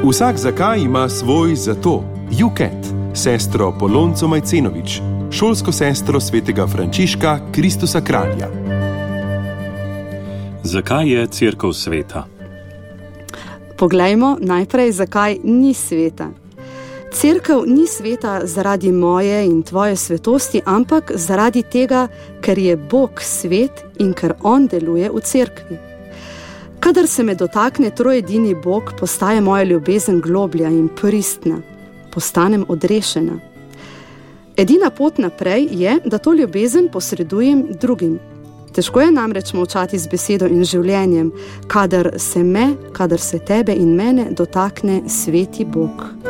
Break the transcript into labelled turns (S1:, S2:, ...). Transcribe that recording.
S1: Vsak zakaj ima svoj zato. Juket, sestro Polonco Majcenović, šolsko sestro svetega Frančiška Kristusa Kralja.
S2: Zakaj je cerkev sveta?
S3: Poglejmo najprej, zakaj ni sveta. Cerkev ni sveta zaradi moje in tvoje svetosti, ampak zaradi tega, ker je Bog svet in ker On deluje v cerkvi. Kadar se me dotakne trojedini Bog, postaje moja ljubezen globlja in pristna. Postanem odrešena. Edina pot naprej je, da to ljubezen posredujem drugim. Težko je namreč molčati z besedo in življenjem, kadar se tebe in mene dotakne sveti Bog.